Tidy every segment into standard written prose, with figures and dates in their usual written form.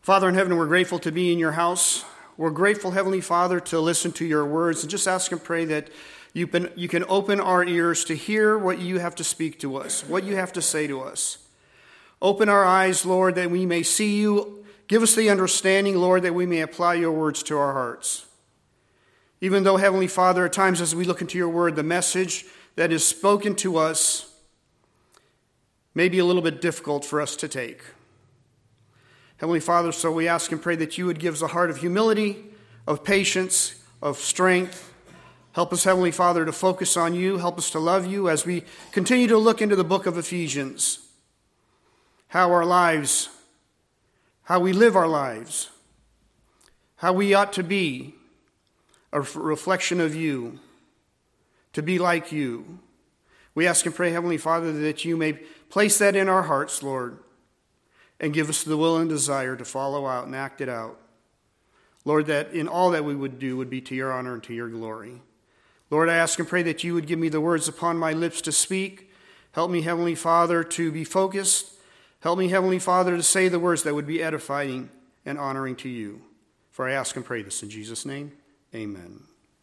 Father in heaven, we're grateful to be in your house. We're grateful, Heavenly Father, to listen to your words, and just ask and pray that you can open our ears to hear what you have to speak to us, what you have to say to us. Open our eyes, Lord, that we may see you. Give us the understanding, Lord, that we may apply your words to our hearts. Even though, Heavenly Father, at times as we look into your word, the message that is spoken to us may be a little bit difficult for us to take. Heavenly Father, so we ask and pray that you would give us a heart of humility, of patience, of strength. Help us, Heavenly Father, to focus on you. Help us to love you as we continue to look into the book of Ephesians. How our lives, how we live our lives, how we ought to be a reflection of you, to be like you. We ask and pray, Heavenly Father, that you may place that in our hearts, Lord, and give us the will and desire to follow out and act it out. Lord, that in all that we would do would be to your honor and to your glory. Lord, I ask and pray that you would give me the words upon my lips to speak. Help me, Heavenly Father, to be focused. Help me, Heavenly Father, to say the words that would be edifying and honoring to you. For I ask and pray this in Jesus' name. Amen.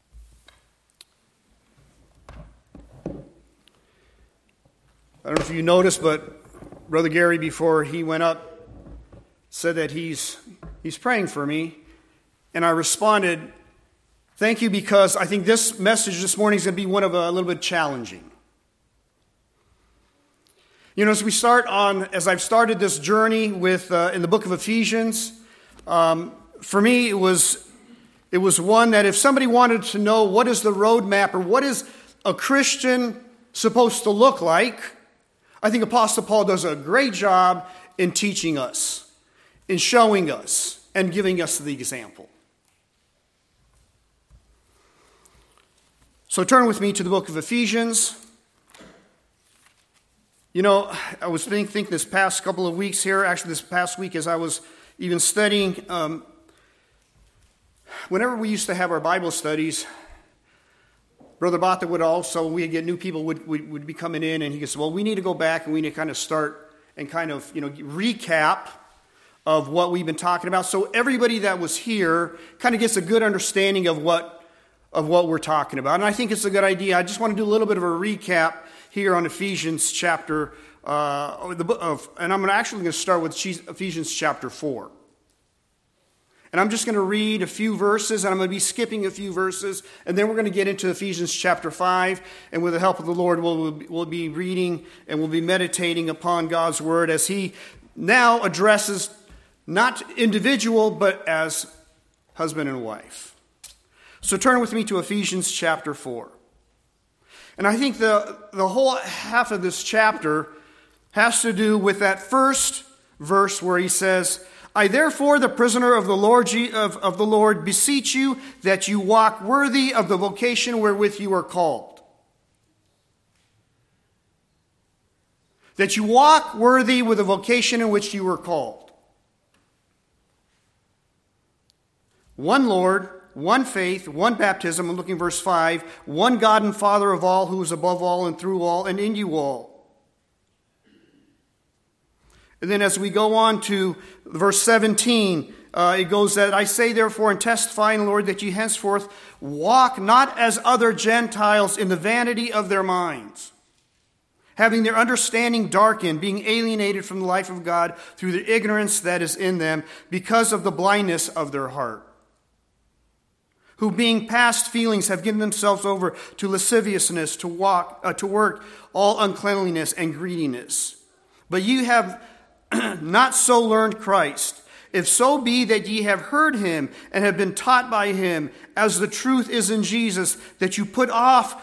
I don't know if you noticed, but Brother Gary, before he went up, said that he's praying for me. And I responded, thank you, because I think this message this morning is going to be one of a little bit challenging. You know, as I've started this journey with in the book of Ephesians, for me it was one that if somebody wanted to know what is the roadmap or what is a Christian supposed to look like, I think Apostle Paul does a great job in teaching us, in showing us, and giving us the example. So turn with me to the book of Ephesians. You know, I was thinking this past couple of weeks here, actually this past week as I was even studying, whenever we used to have our Bible studies, Brother Bata we'd get new people would be coming in, and he goes, well, we need to go back and we need to kind of start and kind of, recap of what we've been talking about. So everybody that was here kind of gets a good understanding of what we're talking about. And I think it's a good idea. I just want to do a little bit of a recap here on Ephesians chapter, and I'm actually going to start with Ephesians chapter 4. And I'm just going to read a few verses, and I'm going to be skipping a few verses, and then we're going to get into Ephesians chapter 5, and with the help of the Lord, we'll be reading and we'll be meditating upon God's word as he now addresses not individual, but as husband and wife. So turn with me to Ephesians chapter 4. And I think the whole half of this chapter has to do with that first verse where he says, I therefore, the prisoner of the Lord, beseech you that you walk worthy of the vocation wherewith you are called. That you walk worthy with the vocation in which you were called. One Lord, one faith, one baptism. I'm looking at verse 5. One God and Father of all, who is above all and through all and in you all. And then as we go on to verse 17, it goes that I say therefore and testify in the Lord that ye henceforth walk not as other Gentiles in the vanity of their minds, having their understanding darkened, being alienated from the life of God through the ignorance that is in them because of the blindness of their heart, who being past feelings have given themselves over to lasciviousness, to work all uncleanliness and greediness. But you have not so learned Christ, if so be that ye have heard him and have been taught by him, as the truth is in Jesus, that you put off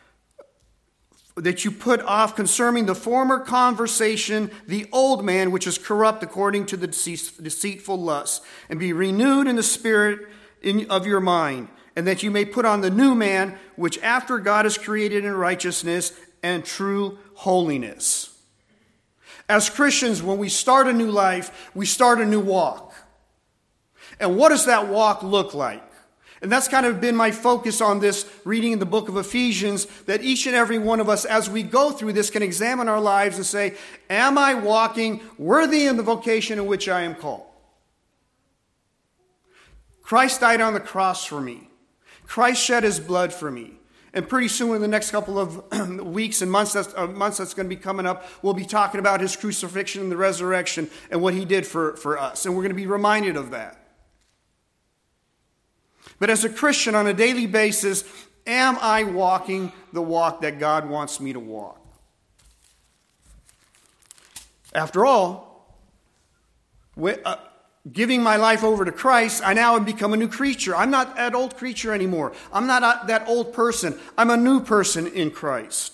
concerning the former conversation the old man which is corrupt according to the deceitful lusts, and be renewed in the spirit of your mind, and that you may put on the new man, which after God is created in righteousness and true holiness. As Christians, when we start a new life, we start a new walk. And what does that walk look like? And that's kind of been my focus on this reading in the book of Ephesians, that each and every one of us, as we go through this, can examine our lives and say, am I walking worthy in the vocation in which I am called? Christ died on the cross for me. Christ shed his blood for me. And pretty soon in the next couple of weeks and months that's going to be coming up, we'll be talking about his crucifixion and the resurrection and what he did for us. And we're going to be reminded of that. But as a Christian on a daily basis, am I walking the walk that God wants me to walk? After all, giving my life over to Christ, I now have become a new creature. I'm not that old creature anymore. I'm not that old person. I'm a new person in Christ.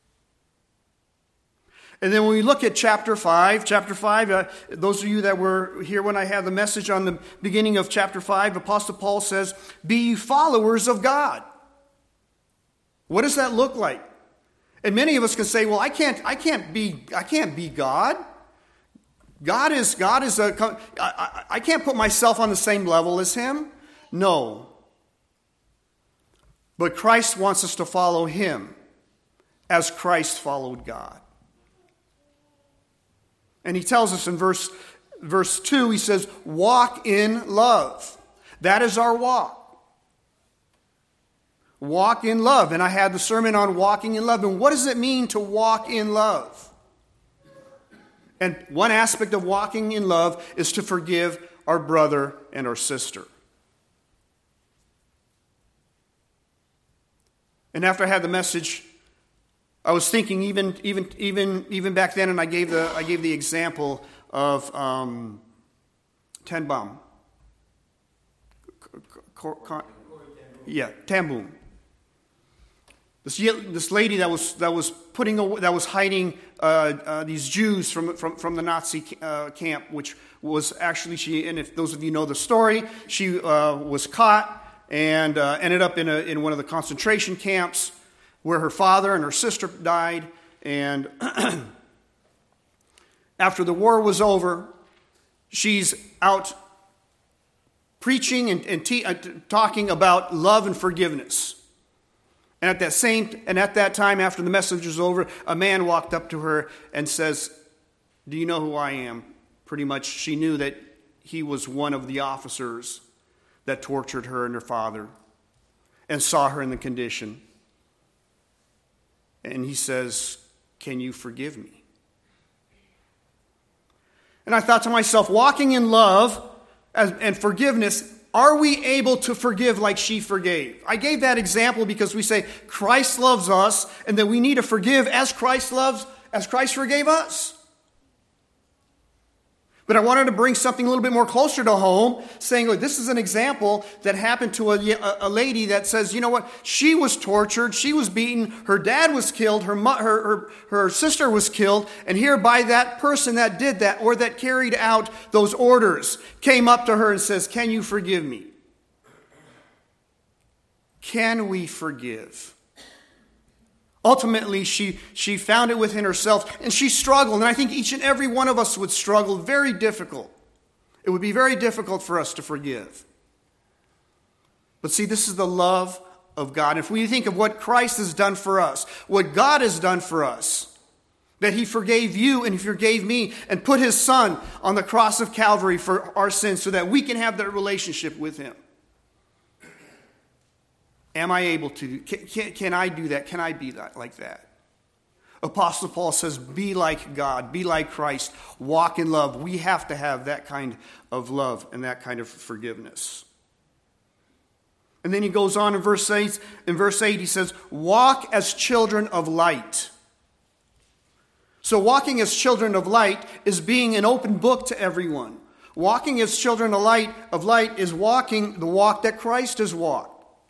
And then when we look at chapter 5, those of you that were here when I had the message on the beginning of chapter 5, Apostle Paul says, "Be ye followers of God." What does that look like? And many of us can say, "Well, I can't be God. God is I can't put myself on the same level as him." No. But Christ wants us to follow him as Christ followed God. And he tells us in verse 2, he says, "Walk in love." That is our walk. Walk in love. And I had the sermon on walking in love. And what does it mean to walk in love? And one aspect of walking in love is to forgive our brother and our sister. And after I had the message, I was thinking even back then, and I gave the example of Ten Bum. Ten Boom. This lady that was hiding these Jews from the Nazi camp, which was actually and if those of you know the story, she was caught and ended up in one of the concentration camps where her father and her sister died. And after the war was over, she's out preaching and talking about love and forgiveness. And at that time, after the message was over, a man walked up to her and says, "Do you know who I am?" Pretty much, she knew that he was one of the officers that tortured her and her father and saw her in the condition. And he says, "Can you forgive me?" And I thought to myself, walking in love and forgiveness, are we able to forgive like she forgave? I gave that example because we say Christ loves us and that we need to forgive as Christ forgave us. But I wanted to bring something a little bit more closer to home, saying, look, this is an example that happened to a lady that says, you know what, she was tortured, she was beaten, her dad was killed, her sister was killed, and hereby that person that did that or that carried out those orders came up to her and says, "Can you forgive me?" Can we forgive? Ultimately, she found it within herself, and she struggled. And I think each and every one of us would struggle. Very difficult. It would be very difficult for us to forgive. But see, this is the love of God. If we think of what Christ has done for us, what God has done for us, that he forgave you and he forgave me and put his son on the cross of Calvary for our sins so that we can have that relationship with him. Am I able to? Can I do that? Can I be that like that? Apostle Paul says, be like God, be like Christ, walk in love. We have to have that kind of love and that kind of forgiveness. And then he goes on in verse 8. In verse 8 he says, walk as children of light. So walking as children of light is being an open book to everyone. Walking as children of light is walking the walk that Christ has walked.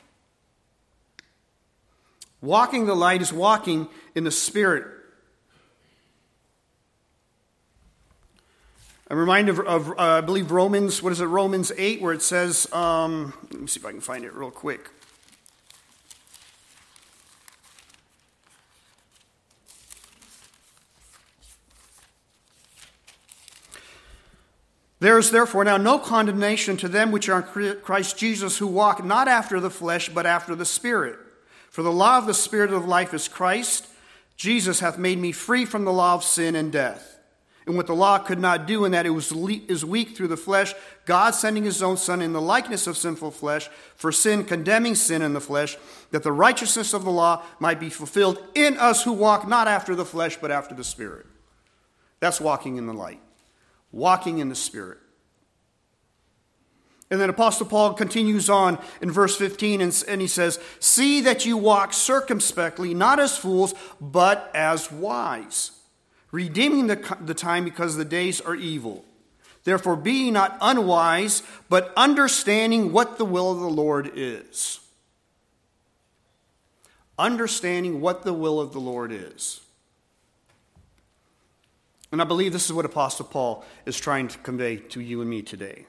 Walking the light is walking in the Spirit. I'm reminded of I believe, Romans 8, where it says, let me see if I can find it real quick. There is therefore now no condemnation to them which are in Christ Jesus, who walk not after the flesh, but after the Spirit. For the law of the Spirit of life is Christ. Jesus hath made me free from the law of sin and death. and what the law could not do, in that it is weak through the flesh, God sending his own Son in the likeness of sinful flesh, for sin, condemning sin in the flesh, that the righteousness of the law might be fulfilled in us who walk not after the flesh, but after the Spirit. That's walking in the light, walking in the Spirit. And then Apostle Paul continues on in verse 15, and he says, "See that you walk circumspectly, not as fools, but as wise, redeeming the time, because the days are evil. Therefore be ye not unwise, but understanding what the will of the Lord is." Understanding what the will of the Lord is. And I believe this is what Apostle Paul is trying to convey to you and me today.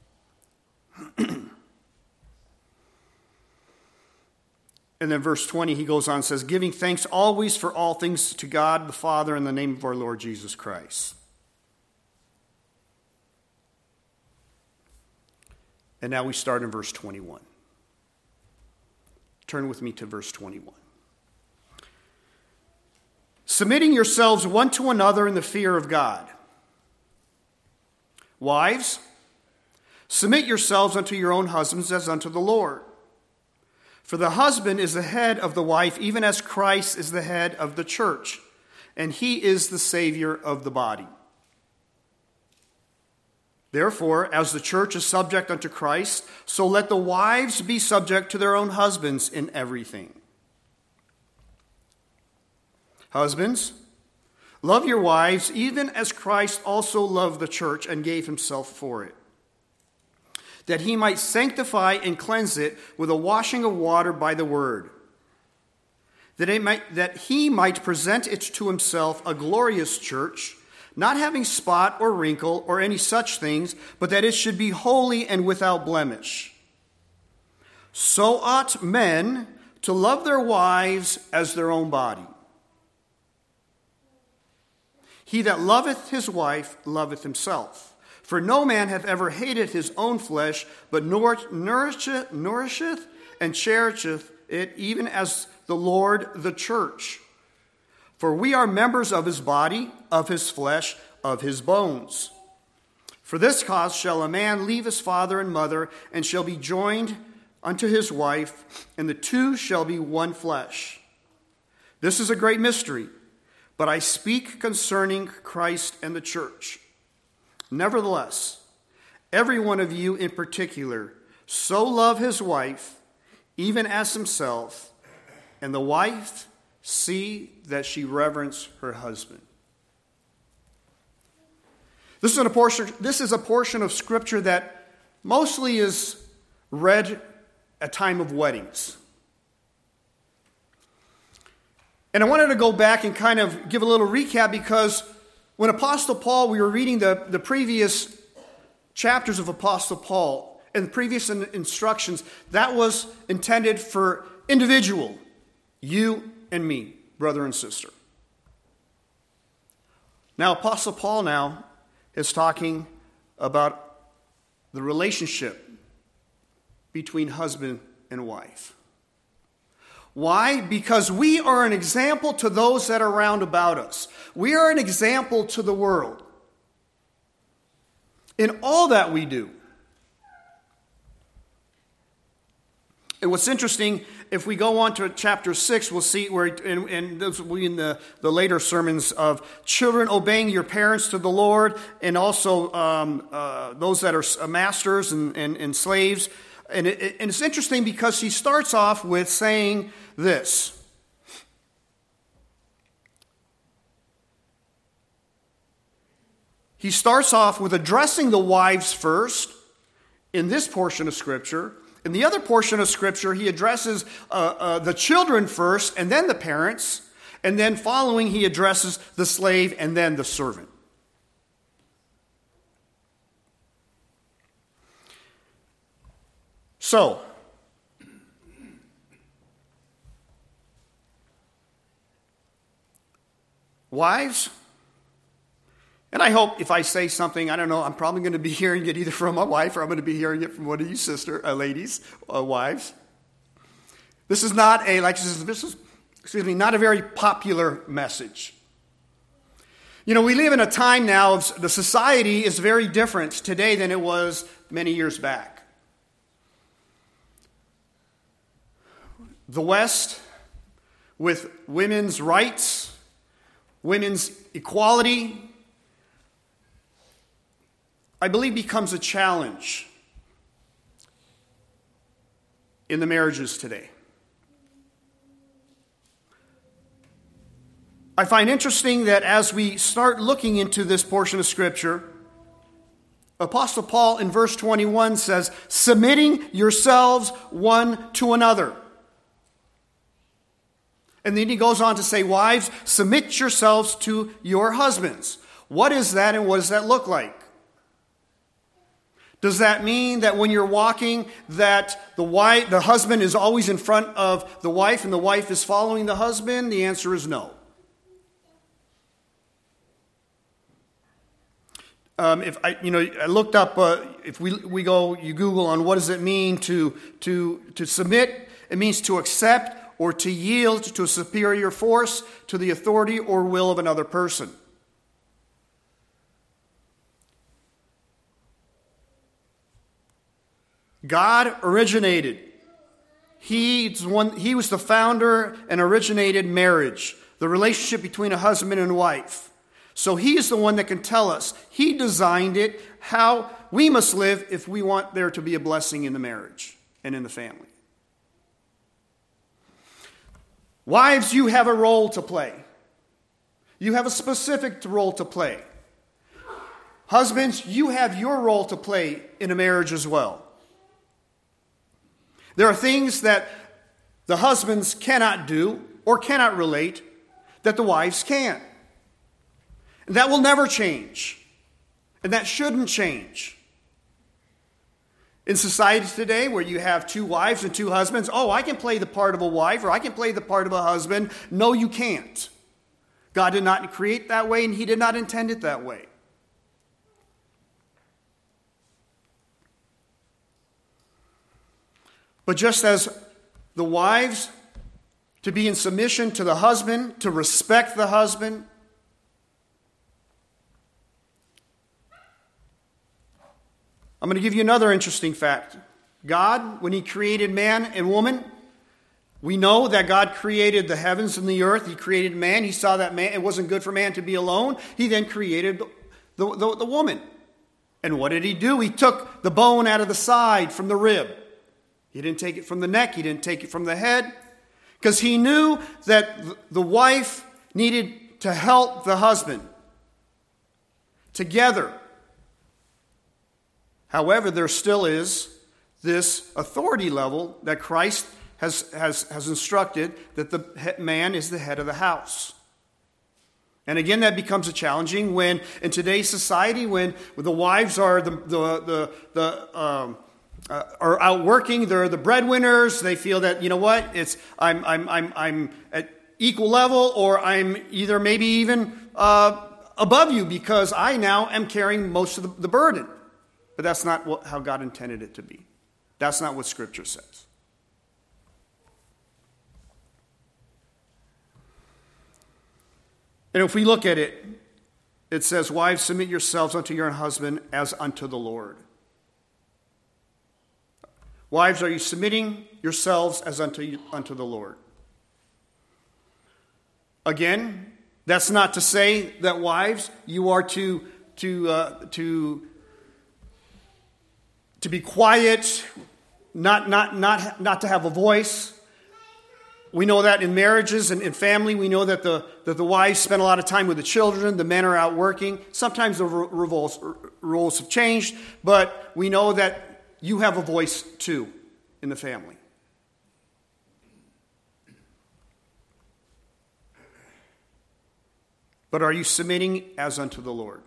And then verse 20, he goes on and says, "Giving thanks always for all things to God the Father in the name of our Lord Jesus Christ." And now we start in verse 21. Turn with me to verse 21. "Submitting yourselves one to another in the fear of God. Wives, submit yourselves unto your own husbands as unto the Lord. For the husband is the head of the wife, even as Christ is the head of the church, and he is the Savior of the body. Therefore, as the church is subject unto Christ, so let the wives be subject to their own husbands in everything. Husbands, love your wives, even as Christ also loved the church and gave himself for it, that he might sanctify and cleanse it with a washing of water by the word, that he might present it to himself a glorious church, not having spot or wrinkle or any such things, but that it should be holy and without blemish. So ought men to love their wives as their own body. He that loveth his wife loveth himself. For no man hath ever hated his own flesh, but nourisheth and cherisheth it, even as the Lord the church. For we are members of his body, of his flesh, of his bones. For this cause shall a man leave his father and mother, and shall be joined unto his wife, and the two shall be one flesh. This is a great mystery, but I speak concerning Christ and the church. Nevertheless, every one of you in particular, so love his wife, even as himself, and the wife see that she reverence her husband." This is a portion of Scripture that mostly is read at time of weddings. And I wanted to go back and kind of give a little recap, because when Apostle Paul, we were reading the previous chapters of Apostle Paul and the previous instructions, that was intended for individual, you and me, brother and sister. Now, Apostle Paul now is talking about the relationship between husband and wife. Why? Because we are an example to those that are round about us. We are an example to the world in all that we do. And what's interesting, if we go on to chapter 6, we'll see where, and those will be in the later sermons, of children obeying your parents to the Lord, and also those that are masters and slaves. And it's interesting because he starts off with saying this. He starts off with addressing the wives first in this portion of Scripture. In the other portion of Scripture, he addresses the children first and then the parents. And then following, he addresses the slave and then the servant. So, wives, and I hope if I say something, I don't know, I'm probably going to be hearing it either from my wife or I'm going to be hearing it from one of you ladies, wives. This is not not a very popular message. You know, we live in a time now of the society is very different today than it was many years back. The West, with women's rights, women's equality, I believe becomes a challenge in the marriages today. I find interesting that as we start looking into this portion of Scripture, Apostle Paul in verse 21 says, submitting yourselves one to another. And then he goes on to say, wives, submit yourselves to your husbands. What is that and what does that look like? Does that mean that when you're walking that the husband is always in front of the wife and the wife is following the husband? The answer is no. I looked up, if we go, you Google on what does it mean to submit, it means to accept or to yield to a superior force, to the authority or will of another person. God originated. He was the founder and originated marriage, the relationship between a husband and wife. So he is the one that can tell us. He designed it, how we must live if we want there to be a blessing in the marriage and in the family. Wives, you have a role to play. You have a specific role to play. Husbands, you have your role to play in a marriage as well. There are things that the husbands cannot do or cannot relate that the wives can. And that will never change. And that shouldn't change. In society today where you have two wives and two husbands, oh, I can play the part of a wife or I can play the part of a husband. No, you can't. God did not create that way and he did not intend it that way. But just as the wives to be in submission to the husband, to respect the husband, I'm going to give you another interesting fact. God, when he created man and woman, we know that God created the heavens and the earth. He created man. He saw that man, it wasn't good for man to be alone. He then created the woman. And what did he do? He took the bone out of the side from the rib. He didn't take it from the neck. He didn't take it from the head. Because he knew that the wife needed to help the husband together. However, there still is this authority level that Christ has instructed that the man is the head of the house. And again, that becomes a challenging when in today's society, when the wives are are out working, they're the breadwinners. They feel that, you know what, I'm at equal level, or I'm either maybe even above you because I now am carrying most of the burden. But that's not how God intended it to be. That's not what Scripture says. And if we look at it, it says, wives, submit yourselves unto your husband as unto the Lord. Wives, are you submitting yourselves as unto the Lord? Again, that's not to say that wives, you are to be quiet, not to have a voice. We know that in marriages and in family, we know that the wives spend a lot of time with the children, the men are out working. Sometimes the roles have changed, but we know that you have a voice too in the family. But are you submitting as unto the Lord?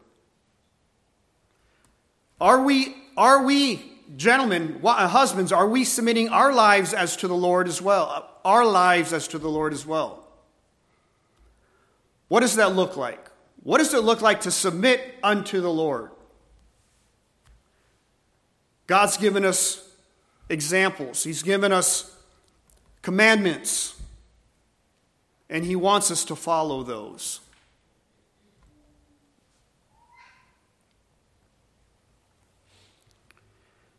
Are we, gentlemen, husbands, are we submitting our lives as to the Lord as well? Our lives as to the Lord as well. What does that look like? What does it look like to submit unto the Lord? God's given us examples. He's given us commandments. And he wants us to follow those.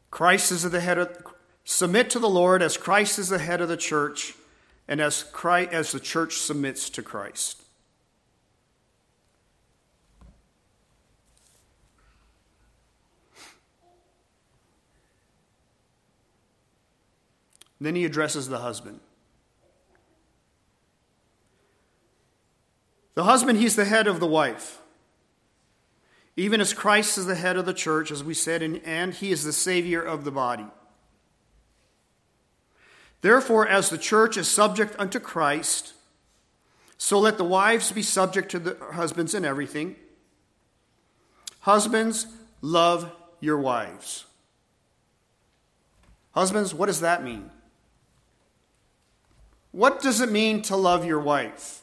Christ is the head of, submit to the Lord as Christ is the head of the church, and as the church submits to Christ. Then he addresses the husband. The husband, he's the head of the wife. Even as Christ is the head of the church, as we said, and he is the Savior of the body. Therefore, as the church is subject unto Christ, so let the wives be subject to the husbands in everything. Husbands, love your wives. Husbands, what does that mean? What does it mean to love your wife?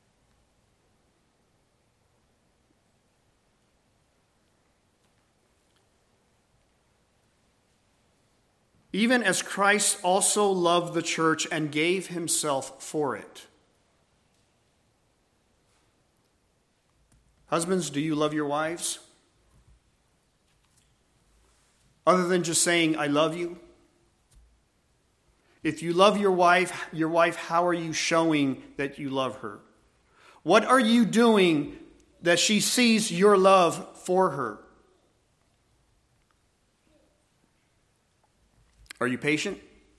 Even as Christ also loved the church and gave himself for it. Husbands, do you love your wives? Other than just saying, I love you? If you love your wife, how are you showing that you love her? What are you doing that she sees your love for her? Are you patient?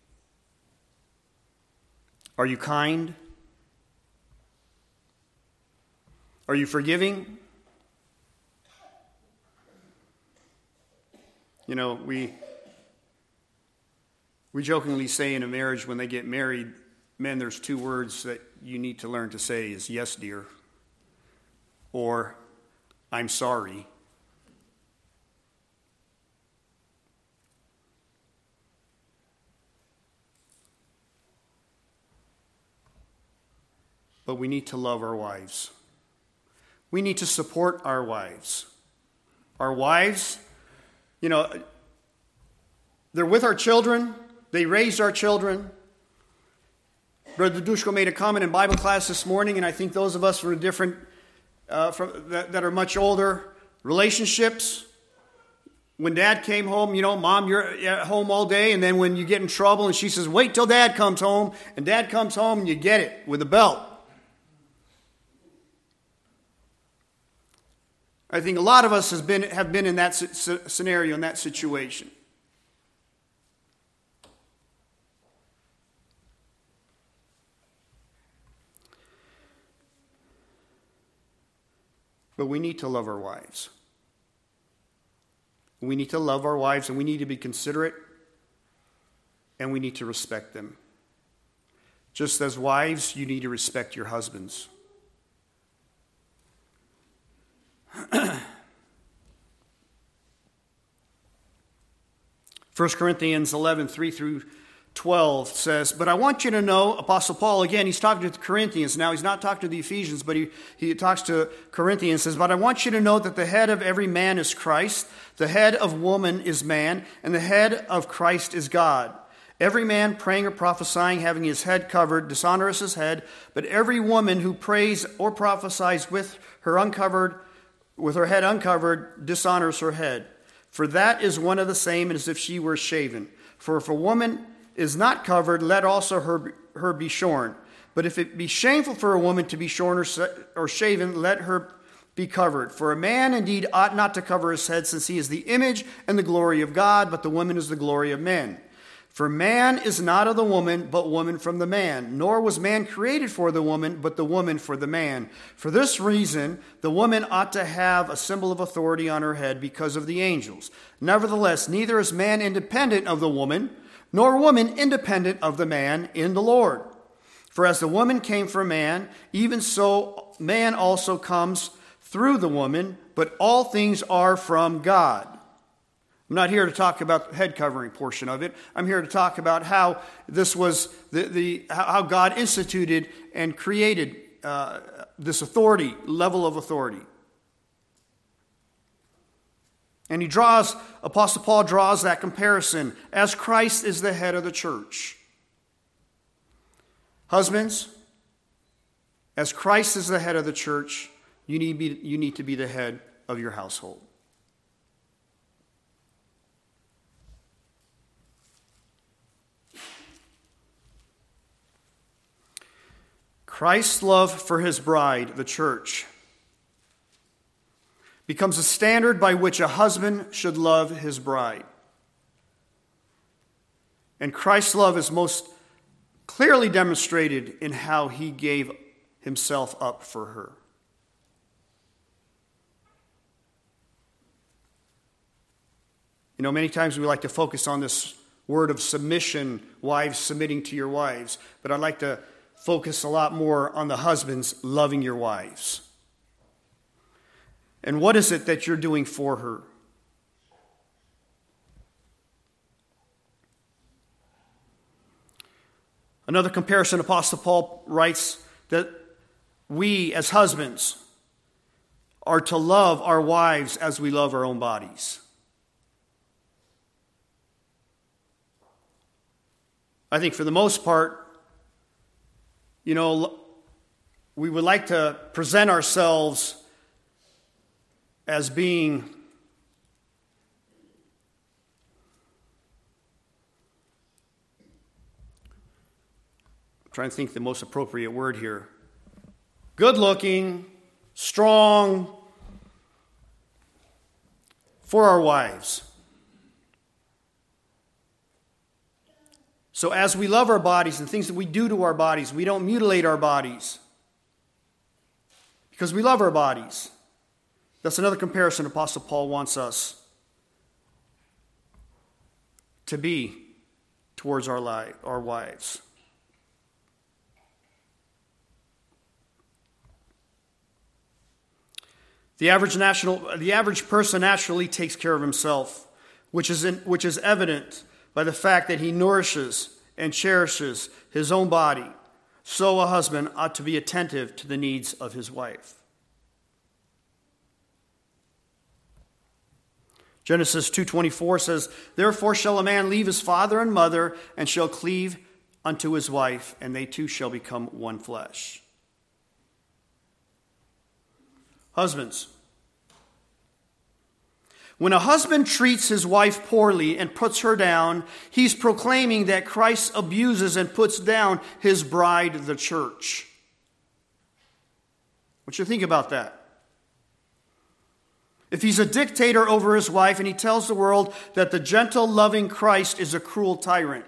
Are you kind? Are you forgiving? You know, we jokingly say in a marriage when they get married, men, there's two words that you need to learn to say is yes, dear, or I'm sorry. But we need to love our wives. We need to support our wives. Our wives, you know, they're with our children. They raised our children. Brother Dushko made a comment in Bible class this morning, and I think those of us from different, that are much older, relationships. When Dad came home, you know, Mom, you're at home all day, and then when you get in trouble, and she says, wait till Dad comes home, and Dad comes home, and you get it with a belt. I think a lot of us have been in that scenario, in that situation. But we need to love our wives. We need to love our wives, and we need to be considerate, and we need to respect them. Just as wives, you need to respect your husbands. 1 Corinthians 11, 3 through 12 says, but I want you to know, Apostle Paul, again, he's talking to the Corinthians. Now, he's not talking to the Ephesians, but he talks to Corinthians, says, but I want you to know that the head of every man is Christ, the head of woman is man, and the head of Christ is God. Every man praying or prophesying, having his head covered, dishonors his head, but every woman who prays or prophesies with her head uncovered, dishonors her head. For that is one of the same as if she were shaven. For if a woman is not covered, let also her be shorn. But if it be shameful for a woman to be shorn or shaven, let her be covered. For a man indeed ought not to cover his head, since he is the image and the glory of God, but the woman is the glory of men. For man is not of the woman, but woman from the man. Nor was man created for the woman, but the woman for the man. For this reason, the woman ought to have a symbol of authority on her head because of the angels. Nevertheless, neither is man independent of the woman, nor woman independent of the man in the Lord. For as the woman came from man, even so man also comes through the woman, but all things are from God. I'm not here to talk about the head covering portion of it. I'm here to talk about how this was how God instituted and created this authority, level of authority. And Apostle Paul draws that comparison as Christ is the head of the church. Husbands, as Christ is the head of the church, you need to be the head of your household. Christ's love for his bride, the church, becomes a standard by which a husband should love his bride. And Christ's love is most clearly demonstrated in how he gave himself up for her. You know, many times we like to focus on this word of submission, wives submitting to your wives, but I'd like to focus a lot more on the husbands loving your wives. And what is it that you're doing for her? Another comparison, Apostle Paul writes that we as husbands are to love our wives as we love our own bodies. I think for the most part, you know, we would like to present ourselves as being I'm trying to think the most appropriate word here. Good looking, strong for our wives. So as we love our bodies and things that we do to our bodies, we don't mutilate our bodies because we love our bodies. That's another comparison Apostle Paul wants us to be towards our wives. The average person naturally takes care of himself, which is evident by the fact that he nourishes and cherishes his own body. So a husband ought to be attentive to the needs of his wife. Genesis 2:24 says, "Therefore shall a man leave his father and mother, and shall cleave unto his wife, and they two shall become one flesh." Husbands, when a husband treats his wife poorly and puts her down, he's proclaiming that Christ abuses and puts down his bride, the church. What you think about that? If he's a dictator over his wife and he tells the world that the gentle, loving Christ is a cruel tyrant,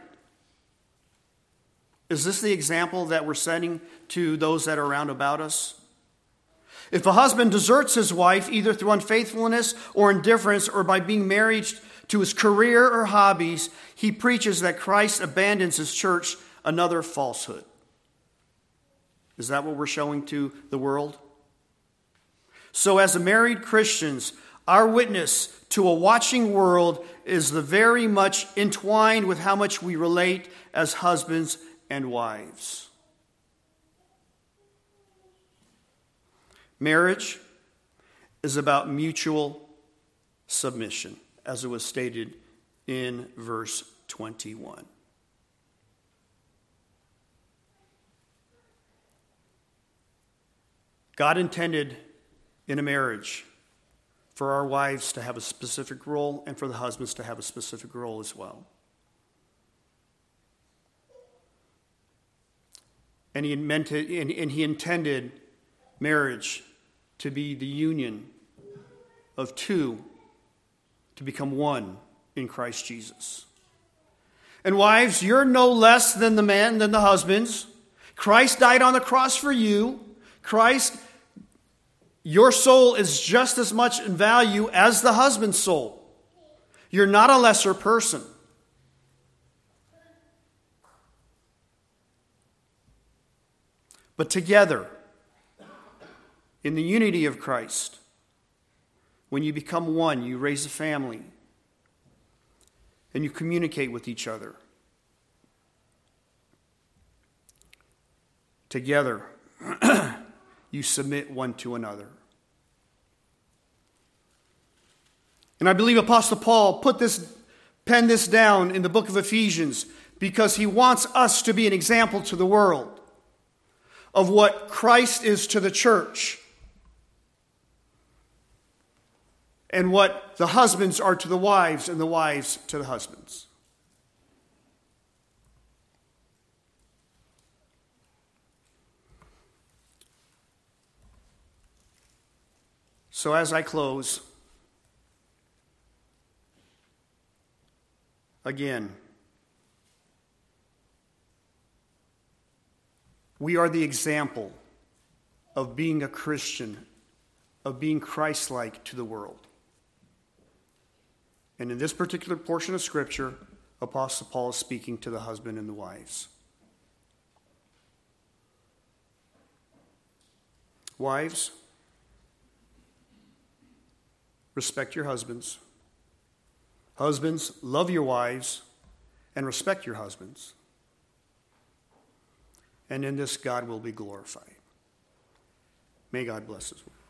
is this the example that we're setting to those that are around about us? If a husband deserts his wife either through unfaithfulness or indifference or by being married to his career or hobbies, he preaches that Christ abandons his church, another falsehood. Is that what we're showing to the world? So as married Christians, our witness to a watching world is very much entwined with how much we relate as husbands and wives. Marriage is about mutual submission, as it was stated in verse 21. God intended in a marriage for our wives to have a specific role and for the husbands to have a specific role as well. And he intended marriage to be the union of two to become one in Christ Jesus. And wives, you're no less than the husbands. Christ died on the cross for you. Your soul is just as much in value as the husband's soul. You're not a lesser person. But together, in the unity of Christ, when you become one, you raise a family and you communicate with each other. Together, you submit one to another. And I believe Apostle Paul penned this down in the book of Ephesians because he wants us to be an example to the world of what Christ is to the church and what the husbands are to the wives and the wives to the husbands. So as I close, again, we are the example of being a Christian, of being Christ-like to the world. And in this particular portion of Scripture, Apostle Paul is speaking to the husband and the wives. Wives, respect your husbands. Husbands, love your wives and respect your husbands. And in this, God will be glorified. May God bless His word.